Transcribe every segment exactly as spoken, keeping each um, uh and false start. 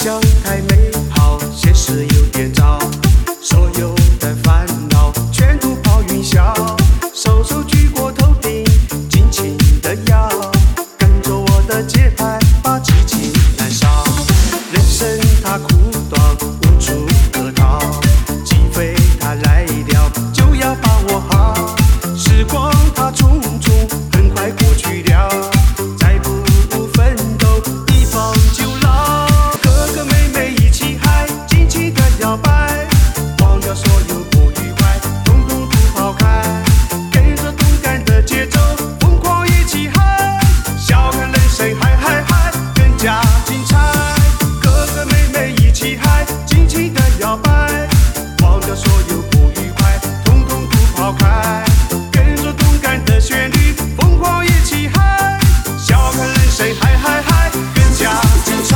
想太美好，现实有点糟，所有的烦恼全都抛云霄，双手举过头顶，尽情的摇，跟着我的节拍，把激情燃烧。人生它苦短，无处可逃，机会它来了，就要把握好。时光它匆匆，很快过去了，再不奋斗，一方就老。哥哥妹妹一起嗨，尽情的摇摆，忘掉所有不愉快，统统都抛开，跟着动感的节奏，疯狂一起嗨，笑看人生嗨嗨嗨，更加精彩。哥哥妹妹一起嗨，尽情的摇摆，忘掉所有不愉快，统统都抛开，跟着动感的旋律，疯狂一起嗨，笑看人生嗨嗨嗨，更加精彩。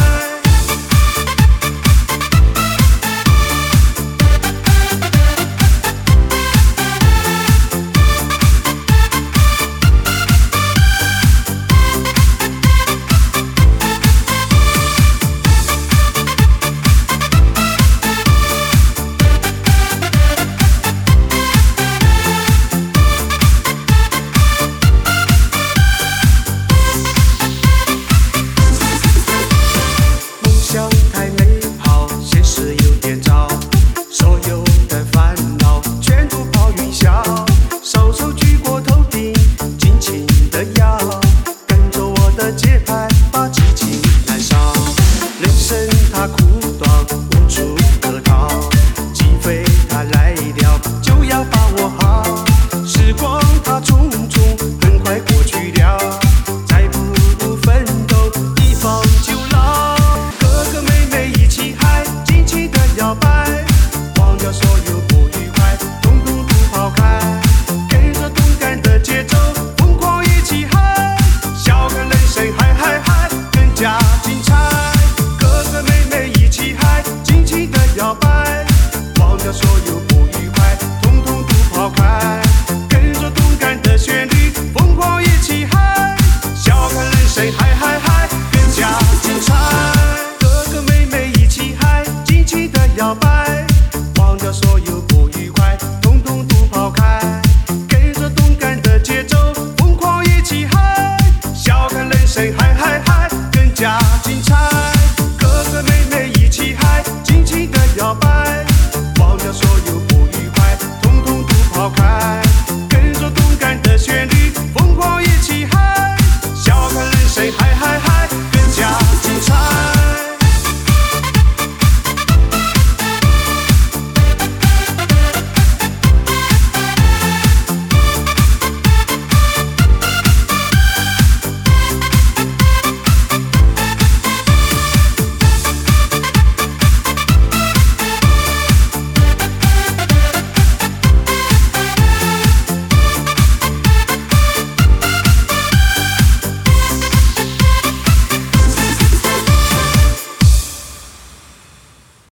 梦想太美好，现实有点糟，所有的烦恼全都抛云霄，双手举过头顶，尽情的摇，跟着我的节拍，把激情燃烧。人生它苦短，